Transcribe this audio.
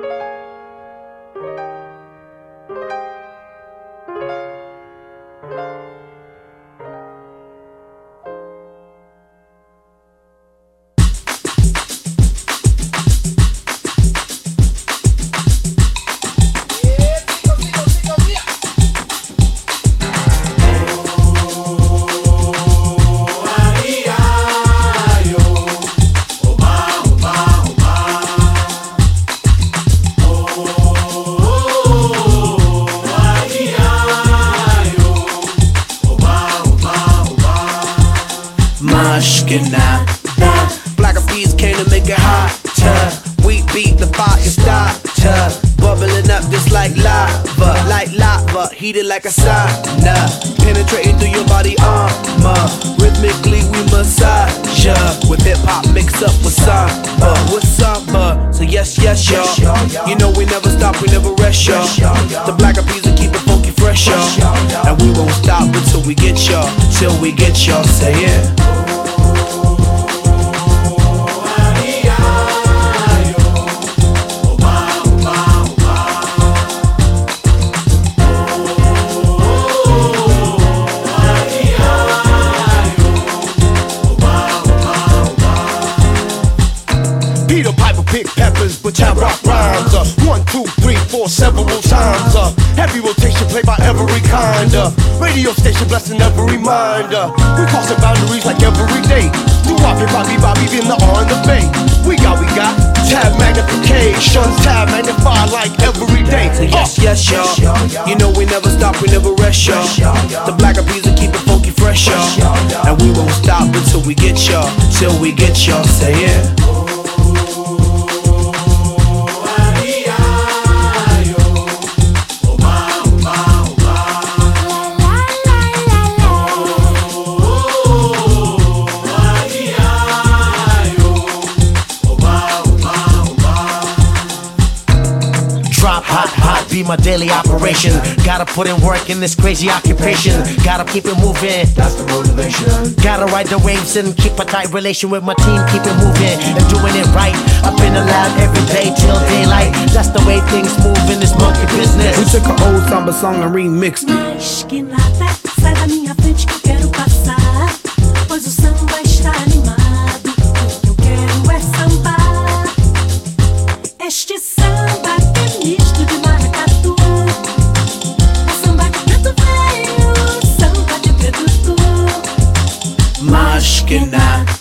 Mushkina. Black Eyed Peas came to make it hotter. We beat the fire starter, bubbling up just like lava, heated like a sauna, penetrating through your body armor. Rhythmically we massage ya, with hip hop mixed up with samba, So yes, y'all. You know we never stop, we never rest, y'all. The Black Eyed Peas will keep it funky fresh, y'all. And we won't stop until we get y'all, till we get y'all. Say it. Peter Piper pick peppers, but I rock rhymes. 1, 2, 3, 4, several times. Heavy rotation played by every kind. Radio station blessing every mind. We crossing boundaries like every day. Do Bobby, been the on the bay. We got tab magnification, tab magnified like every day. So yes, y'all. You know we never stop, we never rest, y'all. The Black Eyed Peas will keep it funky fresh, y'all. And we won't stop until we get y'all, till we get y'all. Say it. Drop hot, be my daily operation. Gotta put in work in this crazy occupation. Gotta keep it moving, that's the motivation. Gotta ride the waves and keep a tight relation with my team. Keep it moving and doing it right. I've been allowed every day till daylight. That's the way things move in this monkey business. We took an old samba song and remixed it. Mas que nada, sai da minha frente que eu quero passar. Pois o samba está animado. O que eu quero é sambar. Este samba é misto de maracatu. O samba de preto veio, samba de preto tu. Mushkina.